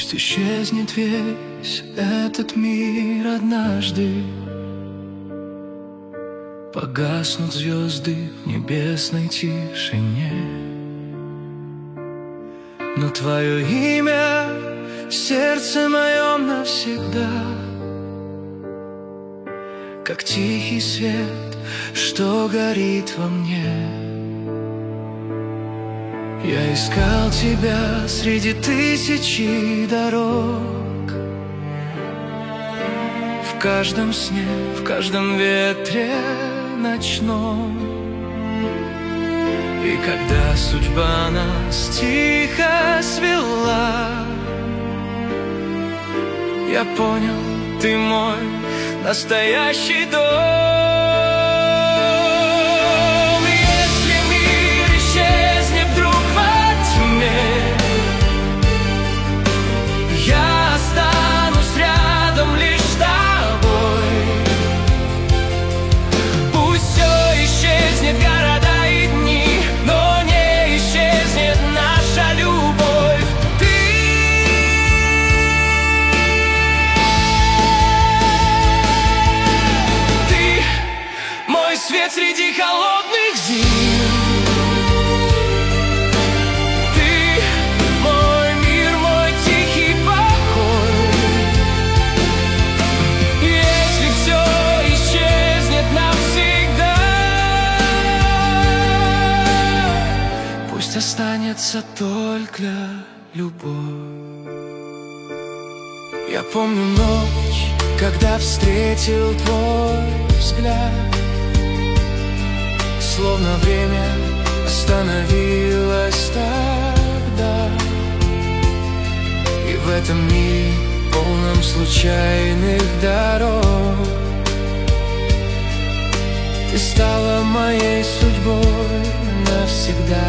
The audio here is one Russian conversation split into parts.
Пусть исчезнет весь этот мир однажды, погаснут звезды в небесной тишине, но твое имя в сердце моем навсегда, как тихий свет, что горит во мне. Я искал тебя среди тысячи дорог, в каждом сне, в каждом ветре ночном. И когда судьба нас тихо свела, я понял, ты мой настоящий дом. Свет среди холодных зим, ты мой мир, мой тихий покой. Если все исчезнет навсегда, пусть останется только любовь. Я помню ночь, когда встретил твой взгляд, словно время остановилось тогда. И в этом мире, полном случайных дорог, ты стала моей судьбой навсегда.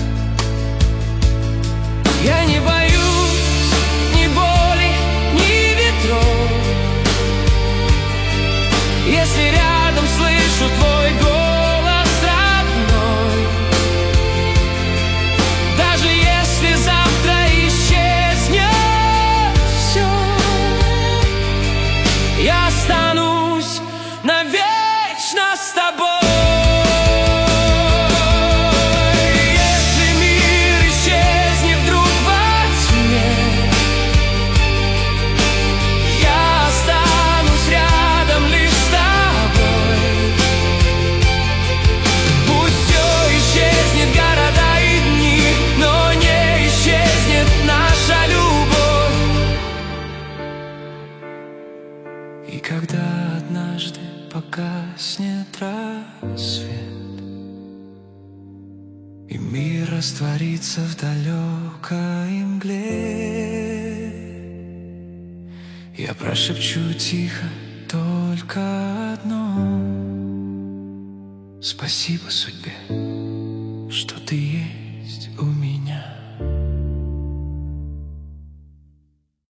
Я не боюсь ни боли, ни ветров, если рядом слышу твой голос. Я останусь навечно с тобой. Если мир исчезнет вдруг во тьме, я останусь рядом лишь с тобой. Пусть все исчезнет, города и дни, но не исчезнет наша любовь. И когда однажды погаснет рассвет, и мир растворится в далекой мгле, я прошепчу тихо только одно: спасибо судьбе, что ты есть.